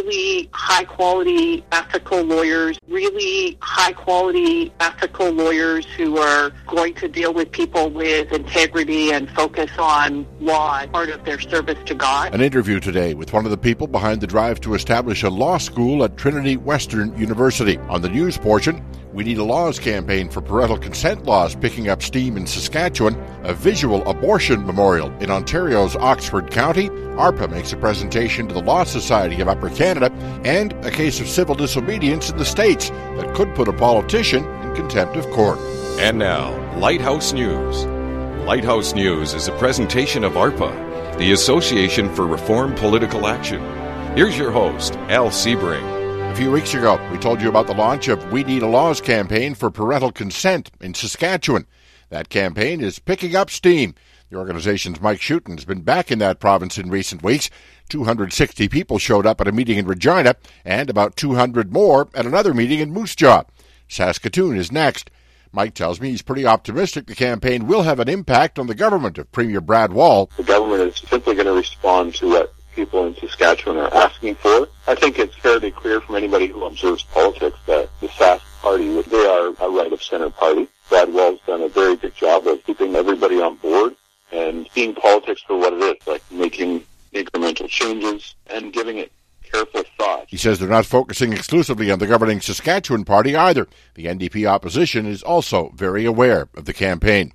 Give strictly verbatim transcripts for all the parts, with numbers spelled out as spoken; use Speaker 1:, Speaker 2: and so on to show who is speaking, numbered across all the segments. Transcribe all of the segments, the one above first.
Speaker 1: really high-quality, ethical lawyers, really high-quality, ethical lawyers who are going to deal with people with integrity and focus on law as part of their service to God.
Speaker 2: An interview today with one of the people behind the drive to establish a law school at Trinity Western University. On the news portion, We Need a Laws campaign for parental consent laws picking up steam in Saskatchewan, a visual abortion memorial in Ontario's Oxford County, ARPA makes a presentation to the Law Society of Upper Canada, and a case of civil disobedience in the States that could put a politician in contempt of court.
Speaker 3: And now, Lighthouse News. Lighthouse News is a presentation of ARPA, the Association for Reform Political Action. Here's your host, Al Sebring.
Speaker 2: A few weeks ago, we told you about the launch of We Need a Laws campaign for parental consent in Saskatchewan. That campaign is picking up steam. The organization's Mike Schutten has been back in that province in recent weeks. two hundred sixty people showed up at a meeting in Regina, and about two hundred more at another meeting in Moose Jaw. Saskatoon is next. Mike tells me he's pretty optimistic the campaign will have an impact on the government of Premier Brad Wall.
Speaker 4: The government is simply going to respond to what people in Saskatchewan are asking for. I think it's fairly clear from anybody who observes politics that the Sask Party, they are a right-of-center party. Brad Wall's done a very good job of keeping everybody on board and seeing politics for what it is, like making incremental changes and giving it careful thought.
Speaker 2: He says they're not focusing exclusively on the governing Saskatchewan Party either. The N D P opposition is also very aware of the campaign.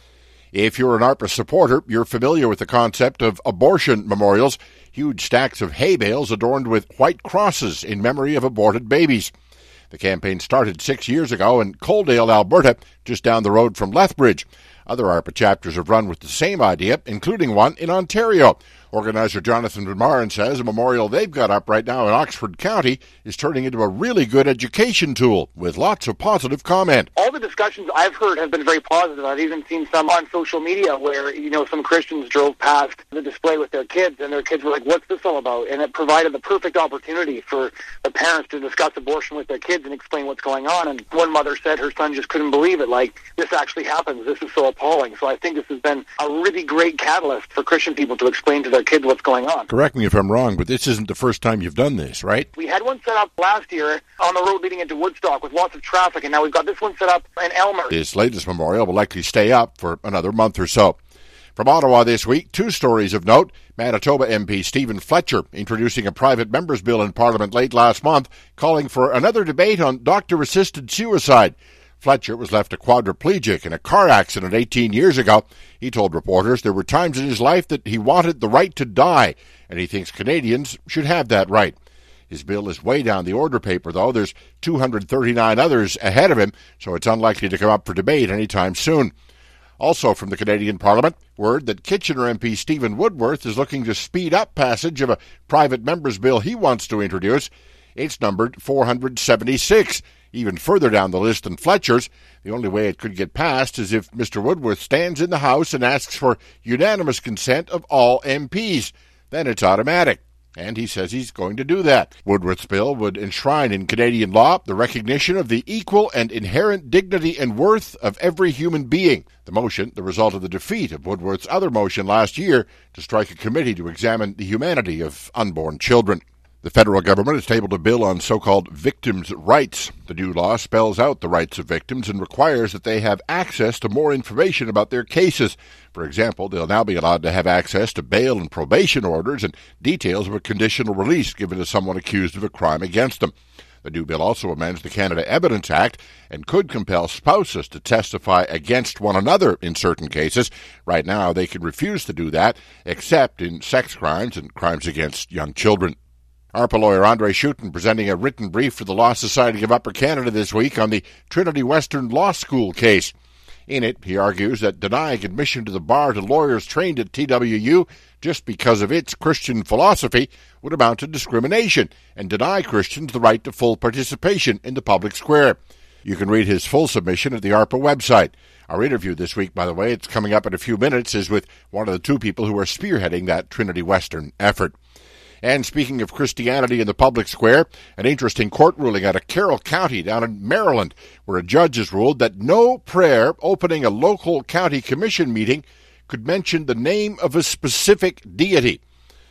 Speaker 2: If you're an ARPA supporter, you're familiar with the concept of abortion memorials, huge stacks of hay bales adorned with white crosses in memory of aborted babies. The campaign started six years ago in Coaldale, Alberta, just down the road from Lethbridge. Other ARPA chapters have run with the same idea, including one in Ontario. Organizer Jonathan Van Maren says a memorial they've got up right now in Oxford County is turning into a really good education tool with lots of positive comment.
Speaker 5: All the discussions I've heard have been very positive. I've even seen some on social media where, you know, some Christians drove past the display with their kids, and their kids were like, what's this all about? And it provided the perfect opportunity for the parents to discuss abortion with their kids and explain what's going on. And one mother said her son just couldn't believe it. Like, this actually happens. This is so appalling. So I think this has been a really great catalyst for Christian people to explain to their kids what's going on.
Speaker 2: Correct me if I'm wrong, but this isn't the first time you've done this, right?
Speaker 5: We had one set up last year on the road leading into Woodstock with lots of traffic, and now we've got this one set up in Elmer.
Speaker 2: This latest memorial will likely stay up for another month or so. From Ottawa this week, two stories of note. Manitoba M P Stephen Fletcher introducing a private member's bill in Parliament late last month, calling for another debate on doctor-assisted suicide. Fletcher was left a quadriplegic in a car accident eighteen years ago. He told reporters there were times in his life that he wanted the right to die, and he thinks Canadians should have that right. His bill is way down the order paper, though. There's two hundred thirty-nine others ahead of him, so it's unlikely to come up for debate anytime soon. Also from the Canadian Parliament, word that Kitchener M P Stephen Woodworth is looking to speed up passage of a private member's bill he wants to introduce. It's numbered four hundred seventy-six. Even further down the list than Fletcher's. The only way it could get passed is if Mister Woodworth stands in the House and asks for unanimous consent of all M Ps. Then it's automatic. And he says he's going to do that. Woodworth's bill would enshrine in Canadian law the recognition of the equal and inherent dignity and worth of every human being. The motion, the result of the defeat of Woodworth's other motion last year to strike a committee to examine the humanity of unborn children. The federal government has tabled a bill on so-called victims' rights. The new law spells out the rights of victims and requires that they have access to more information about their cases. For example, they'll now be allowed to have access to bail and probation orders and details of a conditional release given to someone accused of a crime against them. The new bill also amends the Canada Evidence Act and could compel spouses to testify against one another in certain cases. Right now, they can refuse to do that, except in sex crimes and crimes against young children. ARPA lawyer Andre Schutten presenting a written brief for the Law Society of Upper Canada this week on the Trinity Western Law School case. In it, he argues that denying admission to the bar to lawyers trained at T W U just because of its Christian philosophy would amount to discrimination and deny Christians the right to full participation in the public square. You can read his full submission at the ARPA website. Our interview this week, by the way, it's coming up in a few minutes, is with one of the two people who are spearheading that Trinity Western effort. And speaking of Christianity in the public square, an interesting court ruling out of Carroll County down in Maryland, where a judge has ruled that no prayer opening a local county commission meeting could mention the name of a specific deity.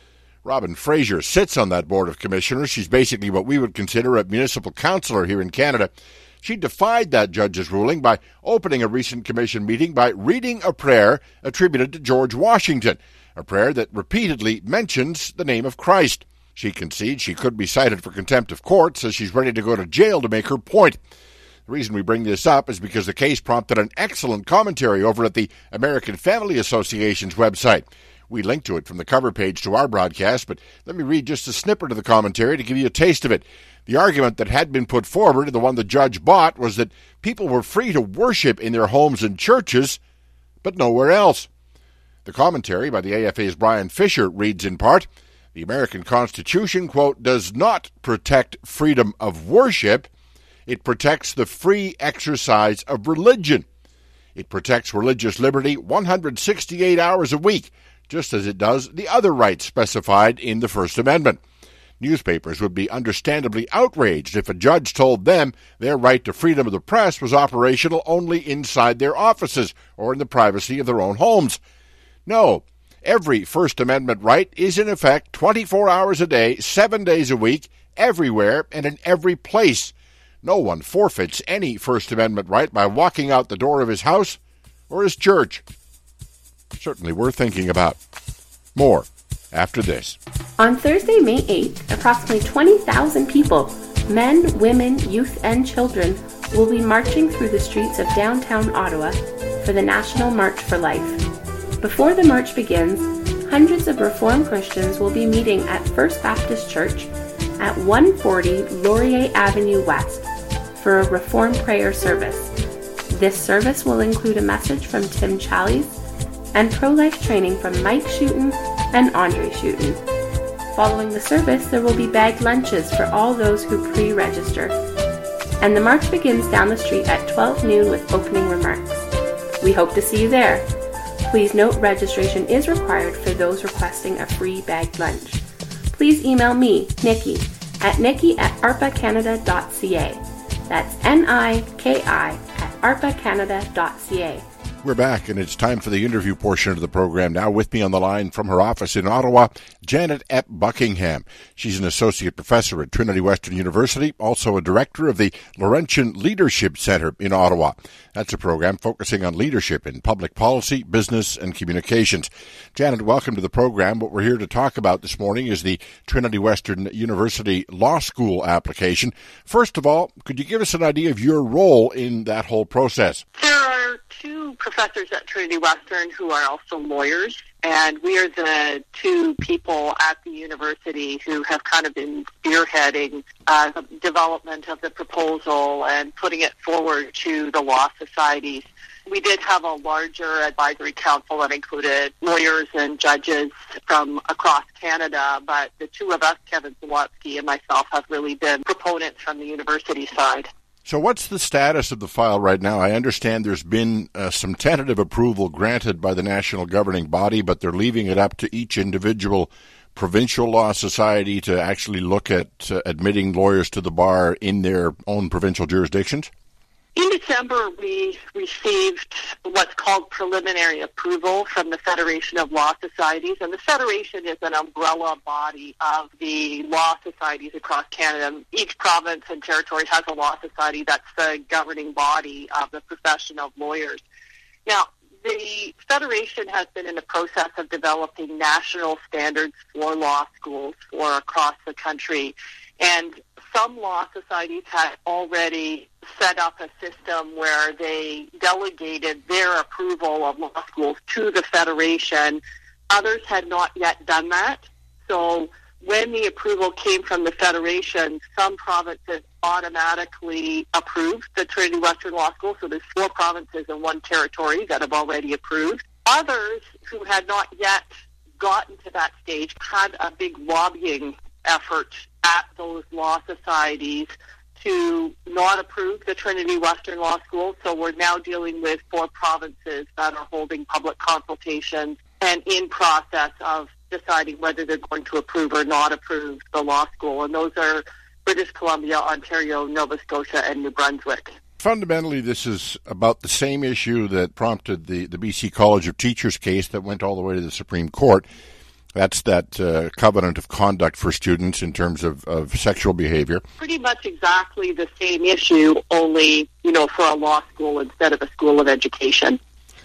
Speaker 2: Robin Fraser sits on that board of commissioners. She's basically what we would consider a municipal councillor here in Canada. She defied that judge's ruling by opening a recent commission meeting by reading a prayer attributed to George Washington, a prayer that repeatedly mentions the name of Christ. She concedes she could be cited for contempt of court, says she's ready to go to jail to make her point. The reason we bring this up is because the case prompted an excellent commentary over at the American Family Association's website. We link to it from the cover page to our broadcast, but let me read just a snippet of the commentary to give you a taste of it. The argument that had been put forward, and the one the judge bought, was that people were free to worship in their homes and churches, but nowhere else. The commentary by the A F A's Brian Fisher reads in part, the American Constitution, quote, does not protect freedom of worship. It protects the free exercise of religion. It protects religious liberty one hundred sixty-eight hours a week, just as it does the other rights specified in the First Amendment. Newspapers would be understandably outraged if a judge told them their right to freedom of the press was operational only inside their offices or in the privacy of their own homes. No, every First Amendment right is in effect twenty-four hours a day, seven days a week, everywhere and in every place. No one forfeits any First Amendment right by walking out the door of his house or his church. Certainly worth thinking about. More after this.
Speaker 6: On Thursday, May eighth, approximately twenty thousand people, men, women, youth, and children, will be marching through the streets of downtown Ottawa for the National March for Life. Before the march begins, hundreds of Reformed Christians will be meeting at First Baptist Church at one forty Laurier Avenue West for a Reformed prayer service. This service will include a message from Tim Challies and pro-life training from Mike Schutten and Andre Schutten. Following the service, there will be bagged lunches for all those who pre-register. And the march begins down the street at twelve noon with opening remarks. We hope to see you there. Please note registration is required for those requesting a free bagged lunch. Please email me, Nikki, at nikki at arpa canada dot c a. That's N I K I at arpa canada dot c a.
Speaker 2: We're back, and it's time for the interview portion of the program. Now with me on the line from her office in Ottawa, Janet Epp Buckingham. She's an associate professor at Trinity Western University, also a director of the Laurentian Leadership Centre in Ottawa. That's a program focusing on leadership in public policy, business, and communications. Janet, welcome to the program. What we're here to talk about this morning is the Trinity Western University Law School application. First of all, could you give us an idea of your role in that whole process?
Speaker 1: There are two professors at Trinity Western who are also lawyers, and we are the two people at the university who have kind of been spearheading uh, the development of the proposal and putting it forward to the law societies. We did have a larger advisory council that included lawyers and judges from across Canada, but the two of us, Kevin Zawatsky and myself, have really been proponents from the university side.
Speaker 2: So what's the status of the file right now? I understand there's been uh, some tentative approval granted by the national governing body, but they're leaving it up to each individual provincial law society to actually look at uh, admitting lawyers to the bar in their own provincial jurisdictions?
Speaker 1: In December, we received what's called preliminary approval from the Federation of Law Societies, and the Federation is an umbrella body of the law societies across Canada. Each province and territory has a law society that's the governing body of the profession of lawyers. Now, the Federation has been in the process of developing national standards for law schools for across the country, and some law societies had already set up a system where they delegated their approval of law schools to the Federation. Others had not yet done that. So when the approval came from the Federation, some provinces automatically approved the Trinity Western Law School. So there's four provinces and one territory that have already approved. Others who had not yet gotten to that stage had a big lobbying effort at those law societies to not approve the Trinity Western Law School. So we're now dealing with four provinces that are holding public consultations and in process of deciding whether they're going to approve or not approve the law school. And those are British Columbia, Ontario, Nova Scotia, and New Brunswick.
Speaker 2: Fundamentally, this is about the same issue that prompted the, the B C College of Teachers case that went all the way to the Supreme Court. That's that uh, covenant of conduct for students in terms of, of sexual behavior.
Speaker 1: Pretty much exactly the same issue, only, you know, for a law school instead of a school of education.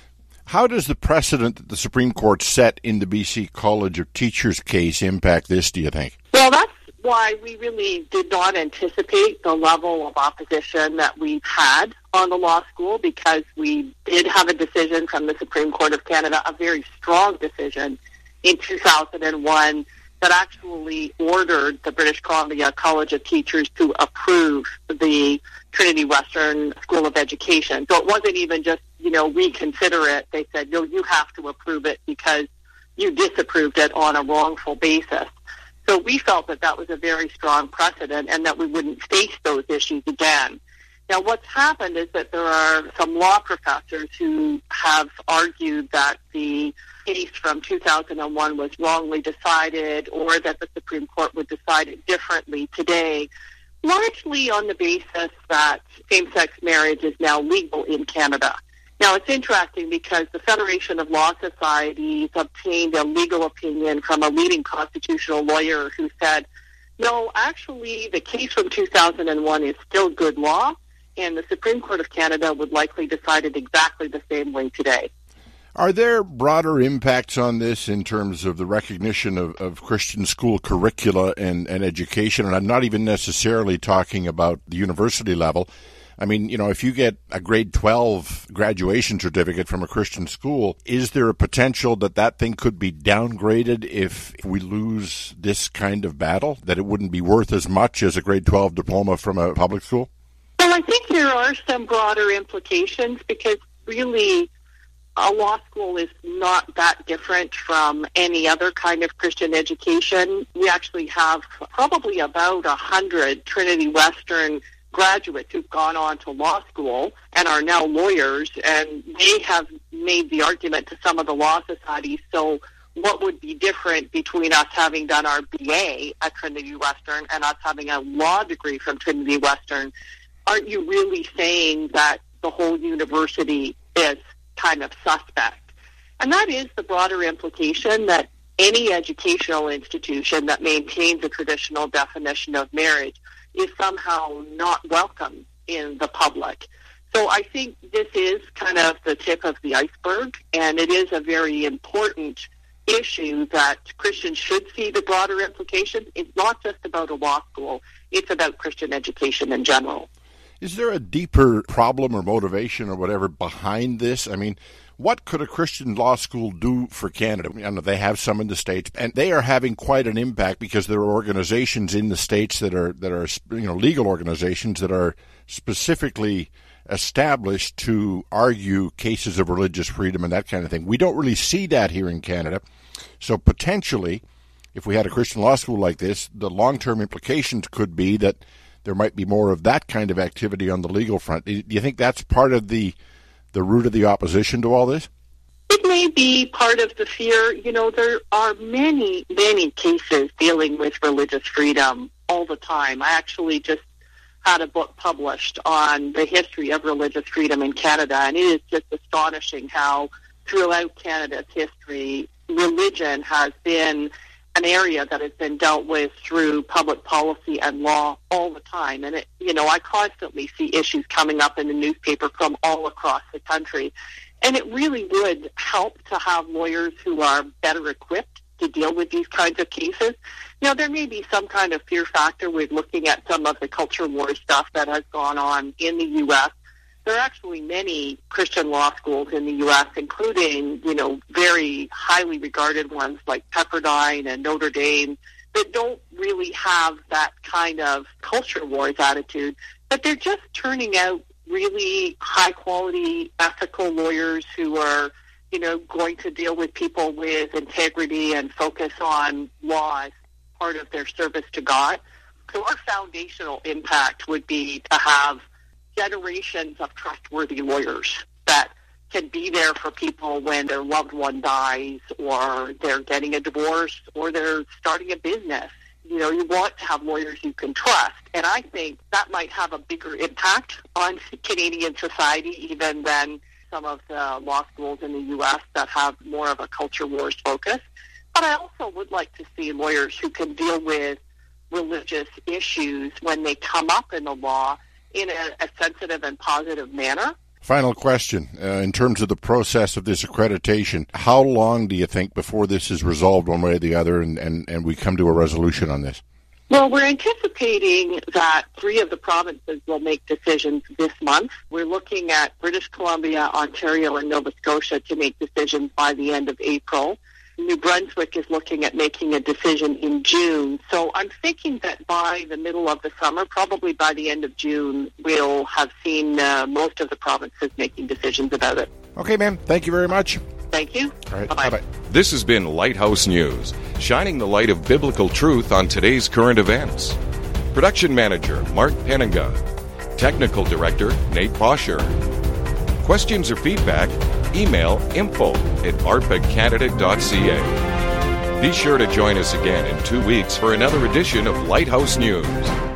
Speaker 2: How does the precedent that the Supreme Court set in the B C College of Teachers case impact this, do you think?
Speaker 1: Well, that's why we really did not anticipate the level of opposition that we've had on the law school, because we did have a decision from the Supreme Court of Canada, a very strong decision in two thousand one, that actually ordered the British Columbia College of Teachers to approve the Trinity Western School of Education. So it wasn't even just, you know, reconsider it. They said, no, you have to approve it because you disapproved it on a wrongful basis. So we felt that that was a very strong precedent and that we wouldn't face those issues again. Now, what's happened is that there are some law professors who have argued that the case from two thousand one was wrongly decided, or that the Supreme Court would decide it differently today, largely on the basis that same-sex marriage is now legal in Canada. Now, it's interesting because the Federation of Law Societies obtained a legal opinion from a leading constitutional lawyer who said, no, actually, the case from two thousand one is still good law, and the Supreme Court of Canada would likely decide it exactly the same way today.
Speaker 2: Are there broader impacts on this in terms of the recognition of, of Christian school curricula and, and education? And I'm not even necessarily talking about the university level. I mean, you know, if you get a grade twelve graduation certificate from a Christian school, is there a potential that that thing could be downgraded if we lose this kind of battle, that it wouldn't be worth as much as a grade twelve diploma from a public school?
Speaker 1: Well, I think there are some broader implications, because really a law school is not that different from any other kind of Christian education. We actually have probably about a hundred Trinity Western graduates who've gone on to law school and are now lawyers, and they have made the argument to some of the law societies, so what would be different between us having done our B A at Trinity Western and us having a law degree from Trinity Western? Aren't you really saying that the whole university is kind of suspect? And that is the broader implication, that any educational institution that maintains a traditional definition of marriage is somehow not welcome in the public. So I think this is kind of the tip of the iceberg, and it is a very important issue that Christians should see the broader implications. It's not just about a law school, it's about Christian education in general.
Speaker 2: Is there a deeper problem or motivation or whatever behind this? I mean, what could a Christian law school do for Canada? I know they have some in the States, and they are having quite an impact because there are organizations in the States that are that are you know legal organizations that are specifically established to argue cases of religious freedom and that kind of thing. We don't really see that here in Canada. So potentially, if we had a Christian law school like this, the long-term implications could be that there might be more of that kind of activity on the legal front. Do you think that's part of the the root of the opposition to all this?
Speaker 1: It may be part of the fear. You know, there are many, many cases dealing with religious freedom all the time. I actually just had a book published on the history of religious freedom in Canada, and it is just astonishing how throughout Canada's history, religion has been an area that has been dealt with through public policy and law all the time. And, it, you know, I constantly see issues coming up in the newspaper from all across the country. And it really would help to have lawyers who are better equipped to deal with these kinds of cases. Now, there may be some kind of fear factor with looking at some of the culture war stuff that has gone on in the U S There are actually many Christian law schools in the U S, including, you know, very highly regarded ones like Pepperdine and Notre Dame, that don't really have that kind of culture wars attitude, but they're just turning out really high-quality, ethical lawyers who are, you know, going to deal with people with integrity and focus on law as part of their service to God. So our foundational impact would be to have generations of trustworthy lawyers that can be there for people when their loved one dies, or they're getting a divorce, or they're starting a business. You know, you want to have lawyers you can trust. And I think that might have a bigger impact on Canadian society even than some of the law schools in the U S that have more of a culture wars focus. But I also would like to see lawyers who can deal with religious issues when they come up in the law in a, a sensitive and positive manner.
Speaker 2: Final question. Uh, in terms of the process of this accreditation, how long do you think before this is resolved one way or the other and, and, and we come to a resolution on this?
Speaker 1: Well, we're anticipating that three of the provinces will make decisions this month. We're looking at British Columbia, Ontario, and Nova Scotia to make decisions by the end of April. New Brunswick is looking at making a decision in June. So I'm thinking that by the middle of the summer, probably by the end of June, we'll have seen uh, most of the provinces making decisions about it.
Speaker 2: Okay, ma'am. Thank you very much.
Speaker 1: Thank you.
Speaker 2: All right.
Speaker 1: Bye-bye.
Speaker 2: Bye-bye.
Speaker 3: This has been Lighthouse News, shining the light of biblical truth on today's current events. Production Manager, Mark Penninga. Technical Director, Nate Bosher. Questions or feedback? Email info at arpa canada dot c a. Be sure to join us again in two weeks for another edition of Lighthouse News.